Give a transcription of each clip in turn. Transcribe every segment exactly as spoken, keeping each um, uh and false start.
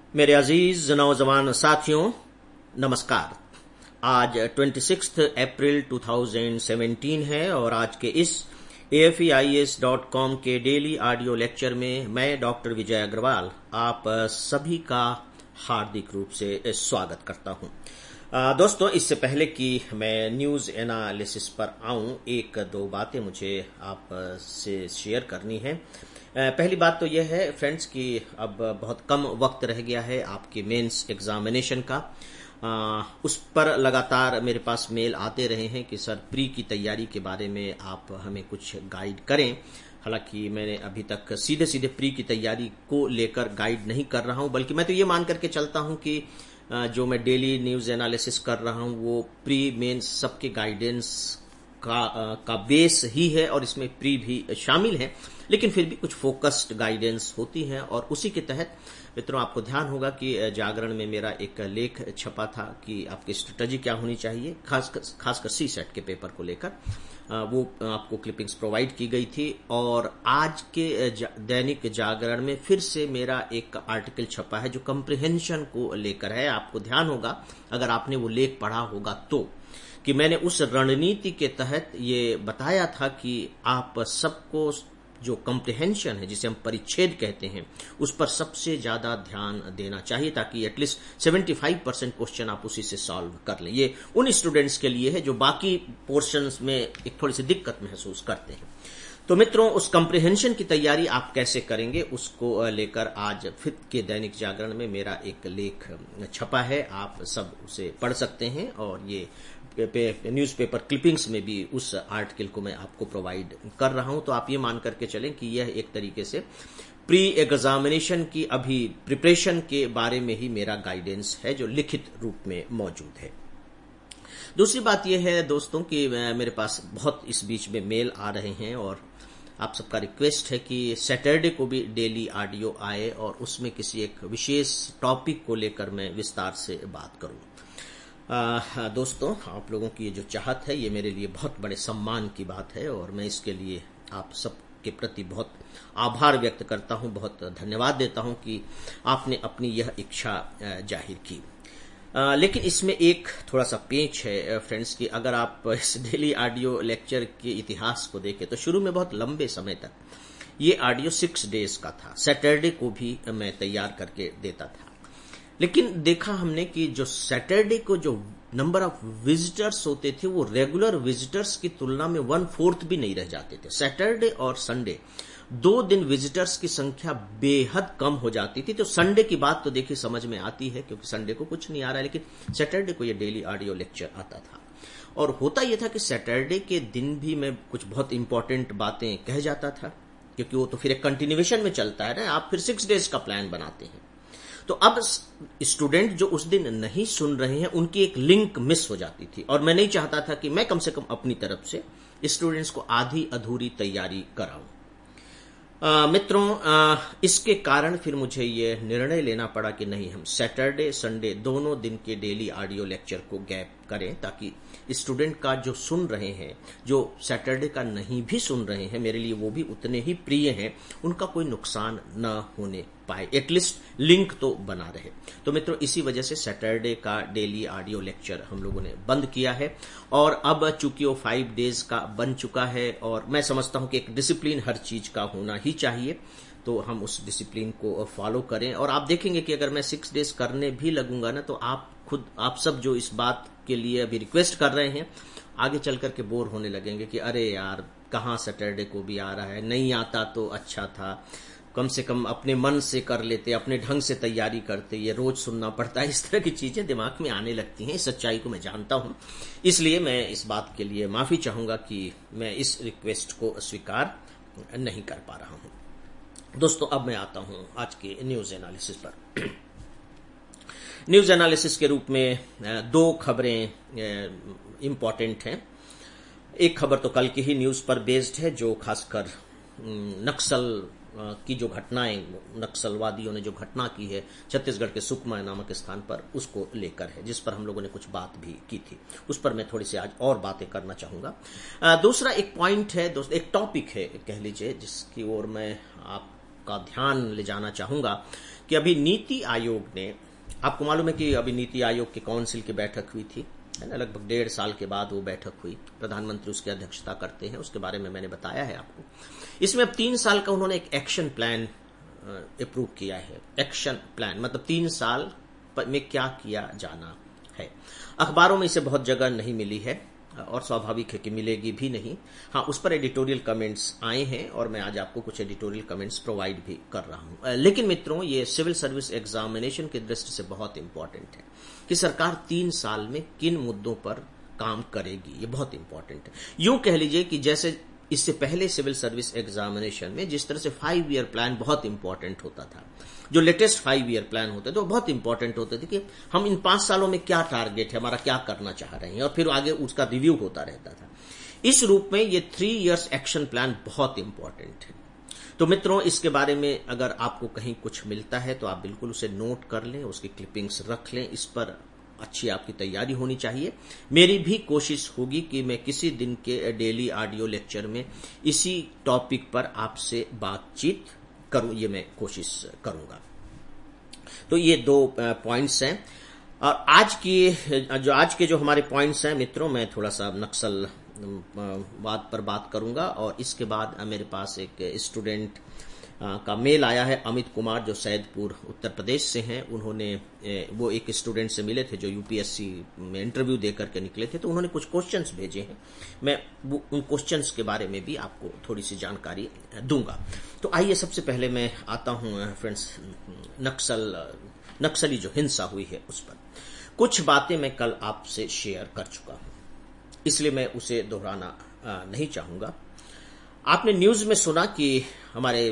मेरे अजीज नौजवान साथियों, नमस्कार। आज छब्बीस अप्रैल दो हज़ार सत्रह है और आज के इस A F E I S dot com के डेली ऑडियो लेक्चर में मैं डॉक्टर विजय अग्रवाल आप सभी का हार्दिक रूप से स्वागत करता हूं। दोस्तों, इससे पहले कि मैं न्यूज एनालिसिस पर आऊं, एक दो बातें मुझे आप से शेयर करनी है। पहली बात तो यह है फ्रेंड्स कि अब बहुत कम वक्त रह गया है आपके मेंस एग्जामिनेशन का। आ, उस पर लगातार मेरे पास मेल आते रहे हैं कि सर प्री की तैयारी के बारे में आप हमें कुछ गाइड करें। हालांकि मैंने अभी तक सीधे सीधे प्री की तैयारी को लेकर गाइड नहीं कर रहा हूं, बल्कि मैं तो ये मान करके चलता हूं कि जो मैं डेली न्यूज एनालिसिस कर रहा हूं वो प्री मेंस सबके गाइडेंस का का बेस ही है और इसमें प्री भी शामिल है, लेकिन फिर भी कुछ फोकस्ड गाइडेंस होती है। और उसी के तहत मित्रों, आपको ध्यान होगा कि जागरण में मेरा एक लेख छपा था कि आपकी स्ट्रेटजी क्या होनी चाहिए, खासकर खासकर सी सेट के पेपर को लेकर। वो आपको क्लिपिंग्स प्रोवाइड की गई थी। और आज के जा, दैनिक जागरण में फिर से मेरा एक आर्टिकल छपा है जो कंप्रिहेंशन को लेकर है। आपको ध्यान होगा, अगर आपने वो लेख पढ़ा होगा तो, कि मैंने उस रणनीति के तहत ये बताया था कि आप सबको जो कम्प्रिहेंशन है, जिसे हम परिच्छेद कहते हैं, उस पर सबसे ज्यादा ध्यान देना चाहिए ताकि एटलीस्ट पचहत्तर परसेंट क्वेश्चन आप उसी से सॉल्व कर लें। ये उन स्टूडेंट्स के लिए है जो बाकी पोर्शंस में एक थोड़ी सी दिक्कत महसूस करते हैं। तो मित्रों, उस कम्प्रिहेंशन की तैयारी आप कैसे करेंगे उसको लेकर आज फिर के दैनिक जागरण में मेरा एक लेख छपा है। आप सब उसे पढ़ सकते हैं और ये न्यूज़पेपर क्लिपिंग्स में भी उस आर्टिकल को मैं आपको प्रोवाइड कर रहा हूं। तो आप ये मान करके चलें कि यह एक तरीके से प्री एग्जामिनेशन की अभी प्रिपरेशन के बारे में ही मेरा गाइडेंस है जो लिखित रूप में मौजूद है। दूसरी बात यह है दोस्तों कि मेरे पास बहुत इस बीच में मेल आ रहे हैं और आप सबका रिक्वेस्ट है कि सैटरडे को भी डेली ऑडियो आए और उसमें किसी एक विशेष टॉपिक को लेकर मैं विस्तार से बात करूं। आ, दोस्तों, आप लोगों की ये जो चाहत है ये मेरे लिए बहुत बड़े सम्मान की बात है और मैं इसके लिए आप सब के प्रति बहुत आभार व्यक्त करता हूं, बहुत धन्यवाद देता हूं कि आपने अपनी यह इच्छा जाहिर की। आ, लेकिन इसमें एक थोड़ा सा पेच है फ्रेंड्स कि अगर आप इस डेली ऑडियो लेक्चर के इतिहास को देखें तो शुरू में बहुत लंबे समय तक ये ऑडियो सिक्स डेज का था। सैटरडे को भी मैं तैयार करके देता था, लेकिन देखा हमने कि जो सैटरडे को जो नंबर ऑफ विजिटर्स होते थे वो रेगुलर विजिटर्स की तुलना में वन फोर्थ भी नहीं रह जाते थे। सैटरडे और संडे दो दिन विजिटर्स की संख्या बेहद कम हो जाती थी। तो संडे की बात तो देखिए समझ में आती है क्योंकि संडे को कुछ नहीं आ रहा है, लेकिन सैटरडे को ये डेली ऑडियो लेक्चर आता था। और होता यह था कि सैटरडे के दिन भी मैं कुछ बहुत इंपॉर्टेंट बातें कह जाता था, क्योंकि वो तो फिर एक कंटिन्यूएशन में चलता है ना, आप फिर सिक्स डेज का प्लान बनाते हैं। तो अब स्टूडेंट जो उस दिन नहीं सुन रहे हैं उनकी एक लिंक मिस हो जाती थी और मैं नहीं चाहता था कि मैं कम से कम अपनी तरफ से स्टूडेंट्स को आधी अधूरी तैयारी कराऊं। आ, मित्रों, आ, इसके कारण फिर मुझे ये निर्णय लेना पड़ा कि नहीं, हम सैटरडे संडे दोनों दिन के डेली ऑडियो लेक्चर को गैप करें ताकि स्टूडेंट का जो सुन रहे हैं, जो सैटरडे का नहीं भी सुन रहे हैं, मेरे लिए वो भी उतने ही प्रिय हैं, उनका कोई नुकसान न होने पाए, एटलीस्ट लिंक तो बना रहे। तो मित्रों, इसी वजह से सैटरडे का डेली ऑडियो लेक्चर हम लोगों ने बंद किया है और अब चूंकि वो फाइव डेज का बन चुका है और मैं समझता हूं कि एक डिसिप्लिन हर चीज का होना ही चाहिए, तो हम उस डिसिप्लिन को फॉलो करें। और आप देखेंगे कि अगर मैं सिक्स डेज करने भी लगूंगा ना, तो आप खुद आप सब जो इस बात के लिए अभी रिक्वेस्ट कर रहे हैं आगे चल करके बोर होने लगेंगे कि अरे यार, कहाँ सैटरडे को भी आ रहा है, नहीं आता तो अच्छा था, कम से कम अपने मन से कर लेते, अपने ढंग से तैयारी करते, ये रोज सुनना पड़ता है। इस तरह की चीजें दिमाग में आने लगती हैं। इस सच्चाई को मैं जानता हूं, इसलिए मैं इस बात के लिए माफी चाहूंगा कि मैं इस रिक्वेस्ट को स्वीकार नहीं कर पा रहा हूं। दोस्तों, अब मैं आता हूं आज के न्यूज एनालिसिस पर। न्यूज एनालिसिस के रूप में दो खबरें इंपॉर्टेंट हैं। एक खबर तो कल की ही न्यूज पर बेस्ड है जो खासकर नक्सल की जो घटनाएं, नक्सलवादियों ने जो घटना की है छत्तीसगढ़ के सुकमा नामक स्थान पर, उसको लेकर है, जिस पर हम लोगों ने कुछ बात भी की थी। उस पर मैं थोड़ी सी आज और बातें करना चाहूंगा। दूसरा एक पॉइंट है दोस्त, एक टॉपिक है कह लीजिए, जिसकी ओर मैं आपका ध्यान ले जाना चाहूंगा कि अभी नीति आयोग ने, आपको मालूम है कि अभी नीति आयोग की काउंसिल की बैठक हुई थी, है ना, लगभग डेढ़ साल के बाद वो बैठक हुई। प्रधानमंत्री उसकी अध्यक्षता करते हैं, उसके बारे में मैंने बताया है आपको। इसमें अब तीन साल का उन्होंने एक एक्शन प्लान अप्रूव किया है। एक्शन प्लान मतलब तीन साल में क्या किया जाना है। अखबारों में इसे बहुत जगह नहीं मिली है और स्वाभाविक है कि मिलेगी भी नहीं। हाँ, उस पर एडिटोरियल कमेंट्स आए हैं और मैं आज आपको कुछ एडिटोरियल कमेंट्स प्रोवाइड भी कर रहा हूं। लेकिन मित्रों, ये सिविल सर्विस एग्जामिनेशन की दृष्टि से बहुत इंपॉर्टेंट है कि सरकार तीन साल में किन मुद्दों पर काम करेगी, ये बहुत इंपॉर्टेंट है। यूं कह लीजिए कि जैसे इससे पहले सिविल सर्विस एग्जामिनेशन में जिस तरह से फाइव ईयर प्लान बहुत इंपॉर्टेंट होता था, जो लेटेस्ट फाइव ईयर प्लान होते थे वो बहुत इंपॉर्टेंट होते थे कि हम इन पांच सालों में क्या टारगेट है हमारा, क्या करना चाह रहे हैं, और फिर आगे उसका रिव्यू होता रहता था। इस रूप में ये थ्री इयर्स एक्शन प्लान बहुत इंपॉर्टेंट है। तो मित्रों, इसके बारे में अगर आपको कहीं कुछ मिलता है तो आप बिल्कुल उसे नोट कर लें, उसकी क्लिपिंग्स रख लें। इस पर अच्छी आपकी तैयारी होनी चाहिए। मेरी भी कोशिश होगी कि मैं किसी दिन के डेली ऑडियो लेक्चर में इसी टॉपिक पर आपसे बातचीत करूं, ये मैं कोशिश करूंगा। तो ये दो पॉइंट्स हैं। और आज की जो आज के जो हमारे पॉइंट्स हैं मित्रों, मैं थोड़ा सा नक्सल बात पर बात करूंगा और इसके बाद मेरे पास एक स्टूडेंट का मेल आया है, अमित कुमार, जो सैदपुर उत्तर प्रदेश से हैं। उन्होंने वो एक स्टूडेंट से मिले थे जो यूपीएससी में इंटरव्यू देकर के निकले थे, तो उन्होंने कुछ क्वेश्चंस भेजे हैं। मैं उन क्वेश्चंस के बारे में भी आपको थोड़ी सी जानकारी दूंगा। तो आइए सबसे पहले मैं आता हूं फ्रेंड्स, नक्सल नक्सली जो हिंसा हुई है उस पर। कुछ बातें मैं कल आपसे शेयर कर चुका हूं, इसलिए मैं उसे दोहराना नहीं चाहूंगा। आपने न्यूज में सुना कि हमारे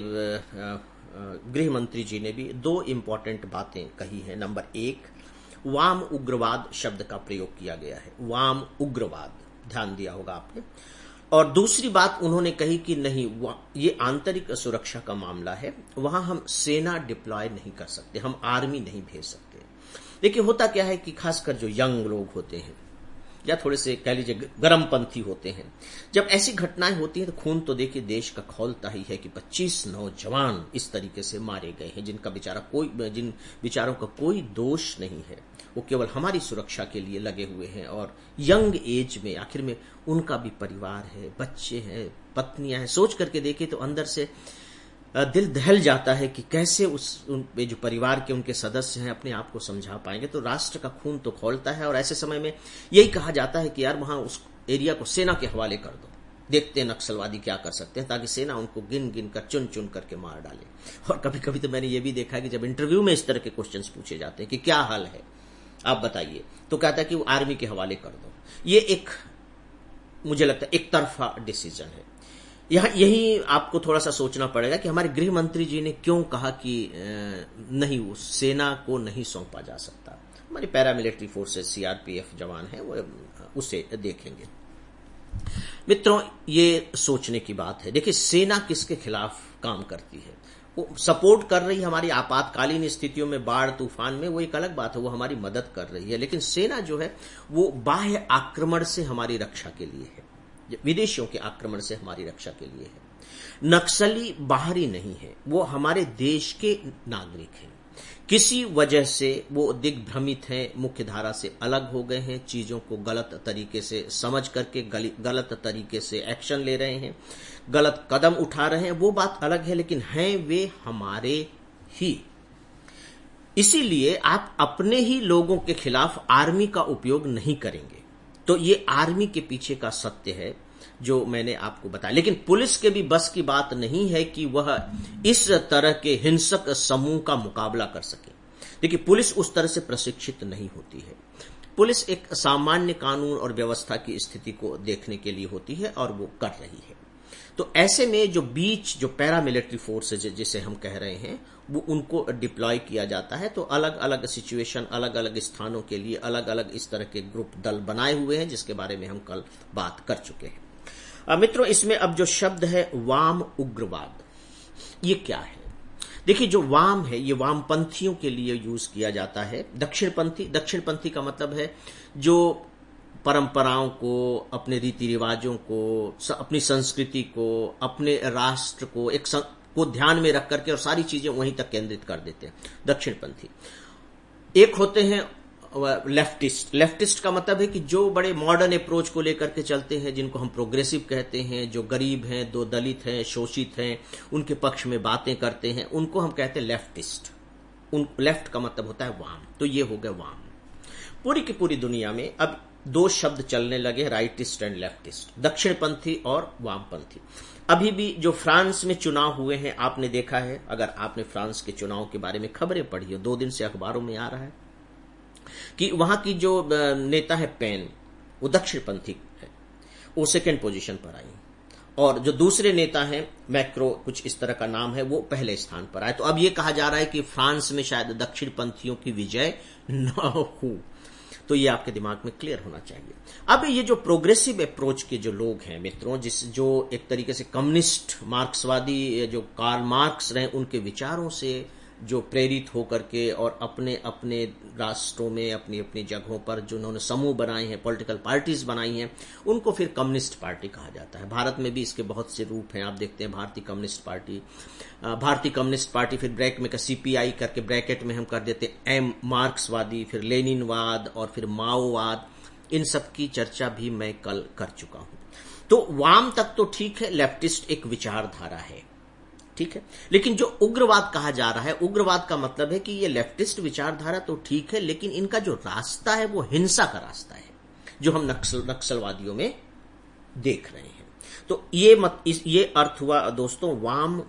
गृह मंत्री जी ने भी दो इंपॉर्टेंट बातें कही हैं। नंबर एक, वाम उग्रवाद शब्द का प्रयोग किया गया है, वाम उग्रवाद, ध्यान दिया होगा आपने। और दूसरी बात उन्होंने कही कि नहीं, ये आंतरिक सुरक्षा का मामला है, वहां हम सेना डिप्लॉय नहीं कर सकते, हम आर्मी नहीं भेज सकते। देखिए, होता क्या है कि खासकर जो यंग लोग होते हैं या थोड़े से कह लीजिए गरमपंथी होते हैं, जब ऐसी घटनाएं होती हैं तो खून तो देखिए देश का खौलता ही है कि पच्चीस नौजवान इस तरीके से मारे गए हैं, जिनका बेचारा कोई जिन बेचारों का कोई दोष नहीं है, वो केवल हमारी सुरक्षा के लिए लगे हुए हैं। और यंग एज में आखिर में उनका भी परिवार है, बच्चे हैं, पत्नियां हैं। सोच करके देखें तो अंदर से दिल दहल जाता है कि कैसे उस उन जो परिवार के उनके सदस्य हैं अपने आप को समझा पाएंगे। तो राष्ट्र का खून तो खौलता है और ऐसे समय में यही कहा जाता है कि यार वहां उस एरिया को सेना के हवाले कर दो, देखते हैं नक्सलवादी क्या कर सकते हैं, ताकि सेना उनको गिन गिन कर चुन चुन करके मार डाले। और कभी कभी तो मैंने ये भी देखा है कि जब इंटरव्यू में इस तरह के क्वेश्चन पूछे जाते हैं कि क्या हाल है आप बताइए, तो कहता है कि वो आर्मी के हवाले कर दो। ये एक, मुझे लगता है, एक तरफा डिसीजन है। यह यही आपको थोड़ा सा सोचना पड़ेगा कि हमारे गृह मंत्री जी ने क्यों कहा कि नहीं, वो सेना को नहीं सौंपा जा सकता। हमारी पैरामिलिट्री फोर्सेस, सीआरपीएफ जवान है, वो उसे देखेंगे। मित्रों, ये सोचने की बात है। देखिए, सेना किसके खिलाफ काम करती है? वो सपोर्ट कर रही है हमारी आपातकालीन स्थितियों में, बाढ़ तूफान में, वो एक अलग बात है, वो हमारी मदद कर रही है। लेकिन सेना जो है वो बाह्य आक्रमण से हमारी रक्षा के लिए है, विदेशियों के आक्रमण से हमारी रक्षा के लिए है। नक्सली बाहरी नहीं है, वो हमारे देश के नागरिक हैं। किसी वजह से वो दिग्भ्रमित हैं, मुख्य धारा से अलग हो गए हैं, चीजों को गलत तरीके से समझ करके गलत तरीके से एक्शन ले रहे हैं, गलत कदम उठा रहे हैं, वो बात अलग है, लेकिन हैं वे हमारे ही। इसीलिए आप अपने ही लोगों के खिलाफ आर्मी का उपयोग नहीं करेंगे। तो ये आर्मी के पीछे का सत्य है जो मैंने आपको बताया। लेकिन पुलिस के भी बस की बात नहीं है कि वह इस तरह के हिंसक समूह का मुकाबला कर सके। देखिए, पुलिस उस तरह से प्रशिक्षित नहीं होती है। पुलिस एक सामान्य कानून और व्यवस्था की स्थिति को देखने के लिए होती है और वो कर रही है। तो ऐसे में जो बीच जो पैरामिलिट्री फोर्सेज जिसे हम कह रहे हैं, वो उनको डिप्लॉय किया जाता है। तो अलग अलग सिचुएशन, अलग अलग स्थानों के लिए अलग अलग इस तरह के ग्रुप दल बनाए हुए हैं, जिसके बारे में हम कल बात कर चुके हैं। मित्रों, इसमें अब जो शब्द है वाम उग्रवाद, ये क्या है? देखिए, जो वाम है ये वामपंथियों के लिए यूज किया जाता है। दक्षिणपंथी, दक्षिणपंथी का मतलब है जो परंपराओं को, अपने रीति रिवाजों को, अपनी संस्कृति को, अपने राष्ट्र को, एक को ध्यान में रख करके और सारी चीजें वहीं तक केंद्रित कर देते हैं दक्षिणपंथी। एक होते हैं लेफ्टिस्ट। लेफ्टिस्ट का मतलब है कि जो बड़े मॉडर्न अप्रोच को लेकर के चलते हैं, जिनको हम प्रोग्रेसिव कहते हैं, जो गरीब हैं, दो दलित हैं, शोषित हैं, उनके पक्ष में बातें करते हैं, उनको हम कहते हैं लेफ्टिस्ट। उन लेफ्ट का मतलब होता है वाम। तो ये हो गया वाम। पूरी की पूरी दुनिया में अब दो शब्द चलने लगे, राइटिस्ट एंड लेफ्टिस्ट, दक्षिणपंथी और वामपंथी। अभी भी जो फ्रांस में चुनाव हुए हैं, आपने देखा है, अगर आपने फ्रांस के चुनाव के बारे में खबरें पढ़ी हो, दो दिन से अखबारों में आ रहा है कि वहां की जो नेता है पेन, वो दक्षिणपंथी है, वो सेकेंड पोजीशन पर आई, और जो दूसरे नेता हैं मैक्रो, कुछ इस तरह का नाम है, वो पहले स्थान पर आए। तो अब ये कहा जा रहा है कि फ्रांस में शायद दक्षिणपंथियों की विजय न हो। तो ये आपके दिमाग में क्लियर होना चाहिए। अब ये जो प्रोग्रेसिव अप्रोच के जो लोग हैं मित्रों, जिस जो एक तरीके से कम्युनिस्ट मार्क्सवादी जो कार्ल मार्क्स रहे, उनके विचारों से जो प्रेरित होकर के और अपने अपने राष्ट्रों में अपनी अपनी जगहों पर जो उन्होंने समूह बनाए हैं, पॉलिटिकल पार्टीज बनाई हैं, उनको फिर कम्युनिस्ट पार्टी कहा जाता है। भारत में भी इसके बहुत से रूप हैं। आप देखते हैं भारतीय कम्युनिस्ट पार्टी, भारतीय कम्युनिस्ट पार्टी, फिर ब्रैकेट में का सीपीआई करके ब्रैकेट में हम कर देते एम मार्क्सवादी, फिर लेनिनवाद और फिर माओवाद। इन सब की चर्चा भी मैं कल कर चुका हूं। तो वाम तक तो ठीक है, लेफ्टिस्ट एक विचारधारा है, ठीक है। लेकिन जो उग्रवाद कहा जा रहा है, उग्रवाद का मतलब है कि ये लेफ्टिस्ट विचारधारा तो ठीक है, लेकिन इनका जो रास्ता है वो हिंसा का रास्ता है, जो हम नक्सल नक्सलवादियों में देख रहे हैं। तो ये मत इस ये अर्थ हुआ दोस्तों वाम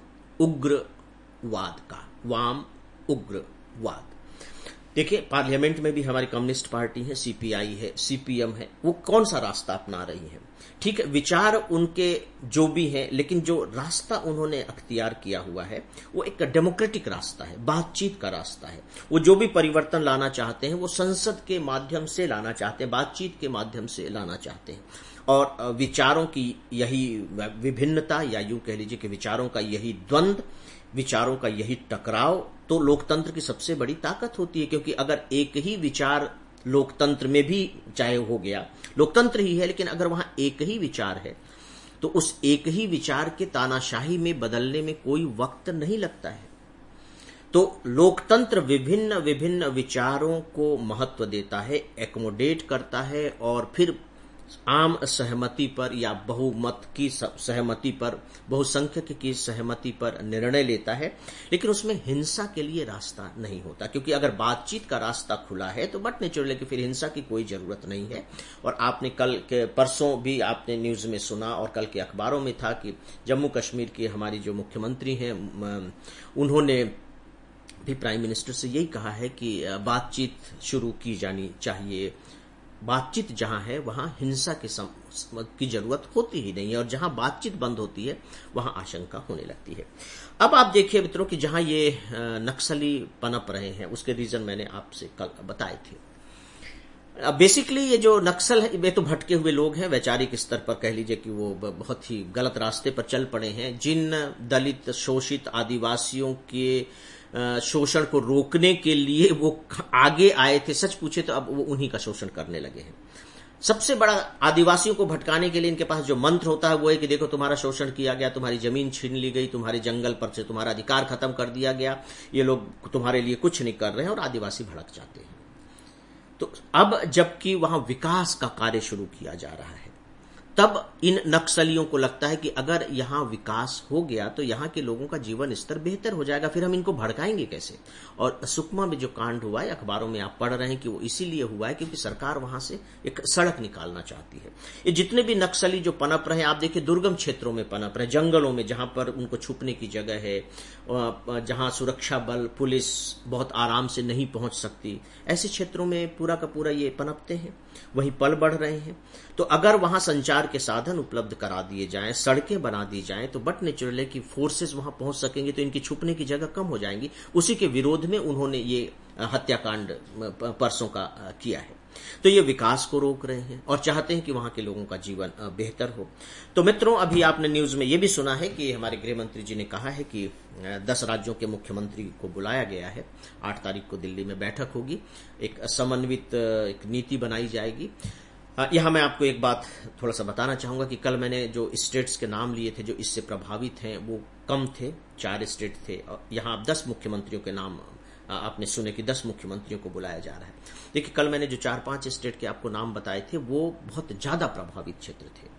उग्रवाद का, वाम उग्रवाद। देखिए, पार्लियामेंट में भी हमारी कम्युनिस्ट पार्टी है, सीपीआई है, सीपीएम है, वो कौन सा रास्ता अपना रही है, ठीक है। विचार उनके जो भी हैं, लेकिन जो रास्ता उन्होंने अख्तियार किया हुआ है वो एक डेमोक्रेटिक रास्ता है, बातचीत का रास्ता है। वो जो भी परिवर्तन लाना चाहते हैं वो संसद के माध्यम से लाना चाहते हैं, बातचीत के माध्यम से लाना चाहते हैं। और विचारों की यही विभिन्नता, या यूं कह लीजिए कि विचारों का यही द्वंद्व, विचारों का यही टकराव तो लोकतंत्र की सबसे बड़ी ताकत होती है। क्योंकि अगर एक ही विचार लोकतंत्र में भी चाहे हो गया, लोकतंत्र ही है, लेकिन अगर वहां एक ही विचार है तो उस एक ही विचार के तानाशाही में बदलने में कोई वक्त नहीं लगता है। तो लोकतंत्र विभिन्न विभिन्न विचारों को महत्व देता है, एकोमोडेट करता है और फिर आम सहमति पर या बहुमत की सहमति पर, बहुसंख्यक की सहमति पर निर्णय लेता है। लेकिन उसमें हिंसा के लिए रास्ता नहीं होता, क्योंकि अगर बातचीत का रास्ता खुला है तो बट नेचुरल है कि फिर हिंसा की कोई जरूरत नहीं है। और आपने कल के परसों भी आपने न्यूज में सुना और कल के अखबारों में था कि जम्मू कश्मीर की हमारी जो मुख्यमंत्री हैं, उन्होंने भी प्राइम मिनिस्टर से यही कहा है कि बातचीत शुरू की जानी चाहिए। बातचीत जहां है वहां हिंसा के सम, की जरूरत होती ही नहीं है, और जहां बातचीत बंद होती है वहां आशंका होने लगती है। अब आप देखिए मित्रों कि जहां ये नक्सली पनप रहे हैं, उसके रीजन मैंने आपसे कल बताए थे। बेसिकली ये जो नक्सल है, वे तो भटके हुए लोग हैं, वैचारिक स्तर पर कह लीजिए कि वो बहुत ही गलत रास्ते पर चल पड़े हैं। जिन दलित, शोषित आदिवासियों के शोषण को रोकने के लिए वो आगे आए थे, सच पूछे तो अब वो उन्हीं का शोषण करने लगे हैं। सबसे बड़ा आदिवासियों को भटकाने के लिए इनके पास जो मंत्र होता है वो है कि देखो तुम्हारा शोषण किया गया, तुम्हारी जमीन छीन ली गई, तुम्हारे जंगल पर से तुम्हारा अधिकार खत्म कर दिया गया, ये लोग तुम्हारे लिए कुछ नहीं कर रहे हैं, और आदिवासी भड़क जाते हैं। तो अब जबकि वहां विकास का कार्य शुरू किया जा रहा है, तब इन नक्सलियों को लगता है कि अगर यहां विकास हो गया तो यहां के लोगों का जीवन स्तर बेहतर हो जाएगा, फिर हम इनको भड़काएंगे कैसे। और सुकमा में जो कांड हुआ है, अखबारों में आप पढ़ रहे हैं कि वो इसीलिए हुआ है क्योंकि सरकार वहां से एक सड़क निकालना चाहती है। ये जितने भी नक्सली जो पनप रहे, आप देखिए दुर्गम क्षेत्रों में पनप रहे, जंगलों में, जहां पर उनको छुपने की जगह है, जहां सुरक्षा बल, पुलिस बहुत आराम से नहीं पहुंच सकती, ऐसे क्षेत्रों में पूरा का पूरा ये पनपते हैं, वहीं पल बढ़ रहे हैं। तो अगर वहां संचार के साधन उपलब्ध करा दिए जाएं, सड़कें बना दी जाएं, तो बट नेचुरल है कि फोर्सेस वहां पहुंच सकेंगे, तो इनकी छुपने की जगह कम हो जाएंगी। उसी के विरोध में उन्होंने ये हत्याकांड परसों का किया है। तो ये विकास को रोक रहे हैं और चाहते हैं कि वहां के लोगों का जीवन बेहतर हो। तो मित्रों, अभी आपने न्यूज में ये भी सुना है कि हमारे गृह मंत्री जी ने कहा है कि दस राज्यों के मुख्यमंत्री को बुलाया गया है। आठ तारीख को दिल्ली में बैठक होगी, एक समन्वित एक नीति बनाई जाएगी। यहां मैं आपको एक बात थोड़ा सा बताना चाहूंगा कि कल मैंने जो स्टेट्स के नाम लिए थे जो इससे प्रभावित हैं वो कम थे, चार स्टेट थे। यहां आप दस मुख्यमंत्रियों के नाम आपने सुने कि दस मुख्यमंत्रियों को बुलाया जा रहा है। देखिए, कल मैंने जो चार पांच स्टेट के आपको नाम बताए थे वो बहुत ज्यादा प्रभावित क्षेत्र थे।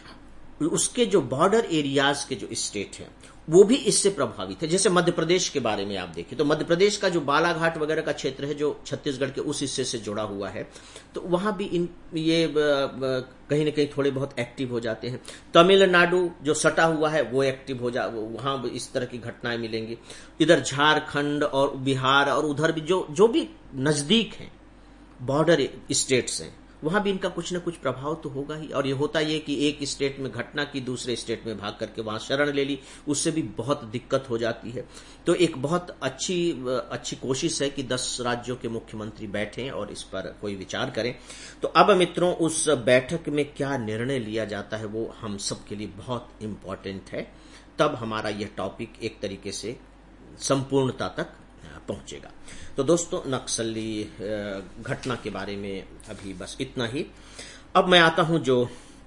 उसके जो बॉर्डर एरियाज के जो स्टेट हैं वो भी इससे प्रभावित है। जैसे मध्य प्रदेश के बारे में आप देखिए तो मध्य प्रदेश का जो बालाघाट वगैरह का क्षेत्र है जो छत्तीसगढ़ के उस हिस्से से जुड़ा हुआ है, तो वहां भी इन ये कहीं ना कहीं थोड़े बहुत एक्टिव हो जाते हैं। तमिलनाडु जो सटा हुआ है वो एक्टिव हो जा, वहां भी इस तरह की घटनाएं मिलेंगी। इधर झारखंड और बिहार और उधर भी जो जो भी नजदीक हैं बॉर्डर स्टेट्स हैं वहां भी इनका कुछ न कुछ प्रभाव तो होगा ही। और ये होता ये कि एक स्टेट में घटना की दूसरे स्टेट में भाग करके वहां शरण ले ली, उससे भी बहुत दिक्कत हो जाती है। तो एक बहुत अच्छी अच्छी कोशिश है कि दस राज्यों के मुख्यमंत्री बैठें और इस पर कोई विचार करें। तो अब मित्रों, उस बैठक में क्या निर्णय लिया जाता है वो हम सब के लिए बहुत इंपॉर्टेंट है। तब हमारा यह टॉपिक एक तरीके से संपूर्णता तक पहुंचेगा। तो दोस्तों, नक्सली घटना के बारे में अभी बस इतना ही। अब मैं आता हूं जो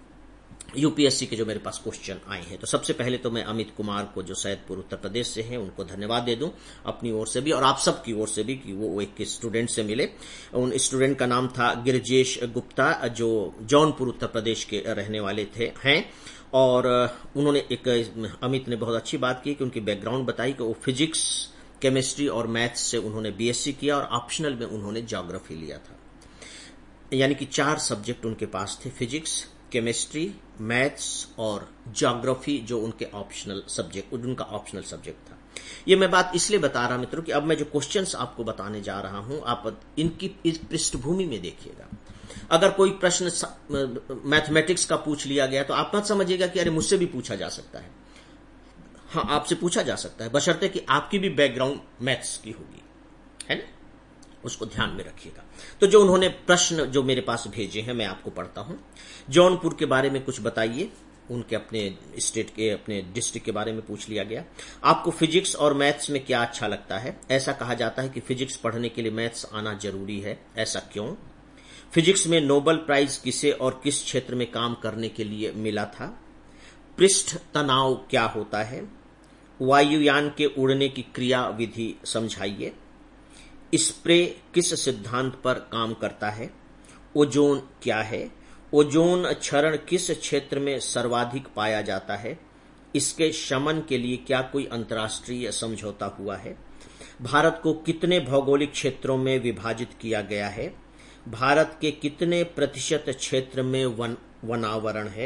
यूपीएससी के जो मेरे पास क्वेश्चन आए हैं। तो सबसे पहले तो मैं अमित कुमार को जो सैदपुर उत्तर प्रदेश से हैं उनको धन्यवाद दे दूं अपनी ओर से भी और आप सब की ओर से भी कि वो एक स्टूडेंट से मिले। उन स्टूडेंट का नाम था गिरजेश गुप्ता जो जौनपुर उत्तर प्रदेश के रहने वाले थे हैं। और उन्होंने एक अमित ने बहुत अच्छी बात की कि उनकी बैकग्राउंड बताई कि वो फिजिक्स, केमिस्ट्री और मैथ्स से उन्होंने बीएससी किया और ऑप्शनल में उन्होंने ज्योग्राफी लिया था। यानी कि चार सब्जेक्ट उनके पास थे, फिजिक्स, केमिस्ट्री, मैथ्स और ज्योग्राफी जो उनके ऑप्शनल सब्जेक्ट उनका ऑप्शनल सब्जेक्ट था। ये मैं बात इसलिए बता रहा मित्रों कि अब मैं जो क्वेश्चंस आपको बताने जा रहा हूं आप इनकी इस पृष्ठभूमि में देखिएगा। अगर कोई प्रश्न मैथमेटिक्स का पूछ लिया गया तो आप मत समझिएगा कि अरे मुझसे भी पूछा जा सकता है। हाँ, आपसे पूछा जा सकता है बशर्ते कि आपकी भी बैकग्राउंड मैथ्स की होगी, है ना, उसको ध्यान में रखिएगा। तो जो उन्होंने प्रश्न जो मेरे पास भेजे हैं मैं आपको पढ़ता हूं। जौनपुर के बारे में कुछ बताइए, उनके अपने स्टेट के अपने डिस्ट्रिक्ट के बारे में पूछ लिया गया। आपको फिजिक्स और मैथ्स में क्या अच्छा लगता है? ऐसा कहा जाता है कि फिजिक्स पढ़ने के लिए मैथ्स आना जरूरी है, ऐसा क्यों? फिजिक्स में नोबेल प्राइज किसे और किस क्षेत्र में काम करने के लिए मिला था? पृष्ठ तनाव क्या होता है? वायुयान के उड़ने की क्रिया विधि समझाइए। स्प्रे किस सिद्धांत पर काम करता है? ओजोन क्या है? ओजोन क्षरण किस क्षेत्र में सर्वाधिक पाया जाता है? इसके शमन के लिए क्या कोई अंतर्राष्ट्रीय समझौता हुआ है? भारत को कितने भौगोलिक क्षेत्रों में विभाजित किया गया है? भारत के कितने प्रतिशत क्षेत्र में वन वनावरण है?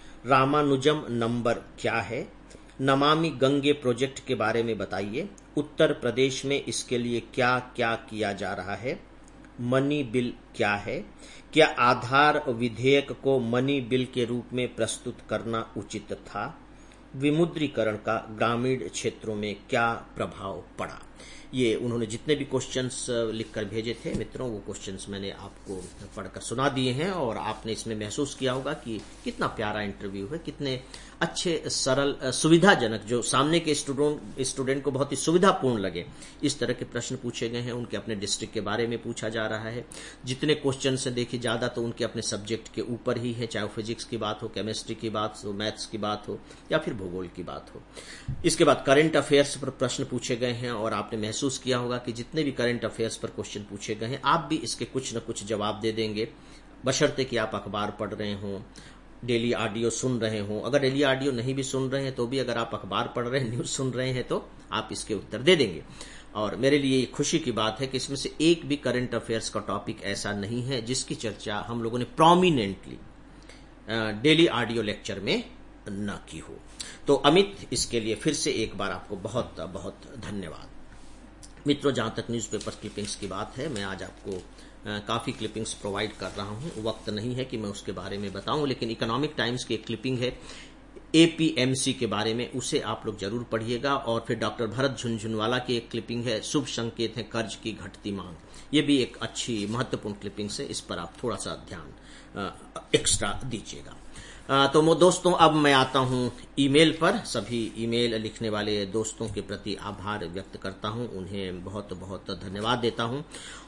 रामानुजम नंबर क्या है? नमामि गंगे प्रोजेक्ट के बारे में बताइए। उत्तर प्रदेश में इसके लिए क्या क्या किया जा रहा है? मनी बिल क्या है? क्या आधार विधेयक को मनी बिल के रूप में प्रस्तुत करना उचित था? विमुद्रीकरण का ग्रामीण क्षेत्रों में क्या प्रभाव पड़ा? ये उन्होंने जितने भी क्वेश्चंस लिखकर भेजे थे मित्रों, वो क्वेश्चंस मैंने आपको पढ़कर सुना दिए हैं और आपने इसमें महसूस किया होगा कि कितना प्यारा इंटरव्यू है, कितने अच्छे, सरल, सुविधाजनक, जो सामने के स्टूडेंट स्टूडेंट को बहुत ही सुविधापूर्ण लगे इस तरह के प्रश्न पूछे गए हैं। उनके अपने डिस्ट्रिक्ट के बारे में पूछा जा रहा है। जितने क्वेश्चन से देखिए ज्यादा तो उनके अपने सब्जेक्ट के ऊपर ही है, चाहे फिजिक्स की बात हो, केमिस्ट्री की बात हो, मैथ्स की बात हो या फिर भूगोल की बात हो। इसके बाद करंट अफेयर्स पर प्रश्न पूछे गए हैं और आपने महसूस किया होगा कि जितने भी करंट अफेयर्स पर क्वेश्चन पूछे गए हैं आप भी इसके कुछ न कुछ जवाब दे देंगे, बशर्ते कि आप अखबार पढ़ रहे हों, डेली ऑडियो सुन रहे हों। अगर डेली ऑडियो नहीं भी सुन रहे हैं तो भी अगर आप अखबार पढ़ रहे हैं, न्यूज सुन रहे हैं तो आप इसके उत्तर दे देंगे। और मेरे लिए ये खुशी की बात है कि इसमें से एक भी करंट अफेयर्स का टॉपिक ऐसा नहीं है जिसकी चर्चा हम लोगों ने प्रोमिनेंटली डेली ऑडियो लेक्चर में न की हो। तो अमित, इसके लिए फिर से एक बार आपको बहुत बहुत धन्यवाद। मित्रों, जहां तक न्यूज़पेपर क्लिपिंग्स की बात है, मैं आज आपको आ, काफी क्लिपिंग्स प्रोवाइड कर रहा हूं। वक्त नहीं है कि मैं उसके बारे में बताऊं, लेकिन इकोनॉमिक टाइम्स की एक क्लिपिंग है एपीएमसी के बारे में, उसे आप लोग जरूर पढ़िएगा। और फिर डॉक्टर भरत झुनझुनवाला की एक क्लिपिंग है, शुभ संकेत है कर्ज की घटती मांग। ये भी एक अच्छी महत्वपूर्ण क्लिपिंग है, इस पर आप थोड़ा सा ध्यान एक्स्ट्रा दीजिएगा। तो दोस्तों, अब मैं आता हूं ईमेल पर। सभी ईमेल लिखने वाले दोस्तों के प्रति आभार व्यक्त करता हूं, उन्हें बहुत बहुत धन्यवाद देता हूं।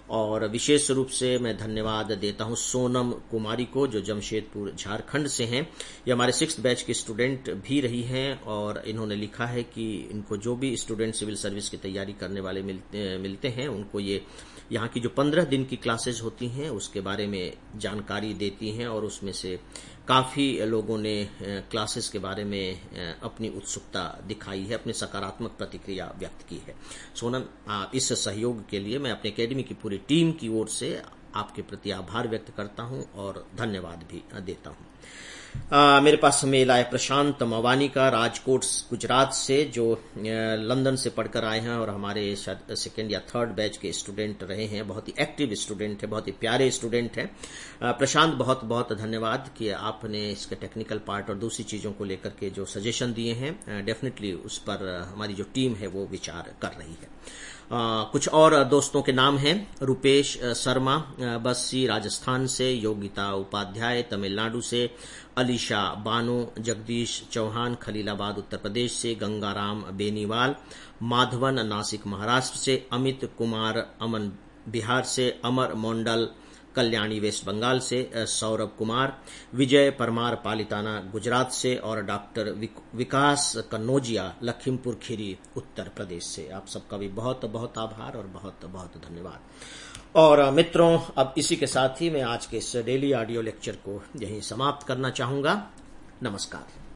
और विशेष रूप से मैं धन्यवाद देता हूं सोनम कुमारी को, जो जमशेदपुर झारखंड से हैं। ये हमारे सिक्स्थ बैच की स्टूडेंट भी रही हैं और इन्होंने लिखा है कि इनको जो भी स्टूडेंट सिविल सर्विस की तैयारी करने वाले मिलते, मिलते हैं उनको ये यहाँ की जो पंद्रह दिन की क्लासेज होती हैं उसके बारे में जानकारी देती हैं और उसमें से काफ़ी लोगों ने क्लासेस के बारे में अपनी उत्सुकता दिखाई है, अपनी सकारात्मक प्रतिक्रिया व्यक्त की है। सोनम, इस सहयोग के लिए मैं अपने एकेडमी की पूरी टीम की ओर से आपके प्रति आभार व्यक्त करता हूं और धन्यवाद भी देता हूं। आ, मेरे पास मेल आया प्रशांत मवानी का, राजकोट गुजरात से, जो लंदन से पढ़कर आए हैं और हमारे सेकेंड या थर्ड बैच के स्टूडेंट रहे हैं। बहुत ही एक्टिव स्टूडेंट है, बहुत ही प्यारे स्टूडेंट हैं। प्रशांत, बहुत बहुत धन्यवाद कि आपने इसके टेक्निकल पार्ट और दूसरी चीज़ों को लेकर के जो सजेशन दिए हैं, डेफिनेटली उस पर हमारी जो टीम है वो विचार कर रही है। आ, कुछ और दोस्तों के नाम हैं, रुपेश शर्मा बस्सी राजस्थान से, योगिता उपाध्याय तमिलनाडु से, अलीशा बानो, जगदीश चौहान खलीलाबाद उत्तर प्रदेश से, गंगाराम बेनीवाल माधवन नासिक महाराष्ट्र से, अमित कुमार अमन बिहार से, अमर मंडल कल्याणी वेस्ट बंगाल से, सौरभ कुमार, विजय परमार पालिताना गुजरात से और डॉक्टर विकास कन्नौजिया लखीमपुर खीरी उत्तर प्रदेश से। आप सबका भी बहुत बहुत आभार और बहुत बहुत धन्यवाद। और मित्रों, अब इसी के साथ ही मैं आज के इस डेली ऑडियो लेक्चर को यहीं समाप्त करना चाहूंगा। नमस्कार।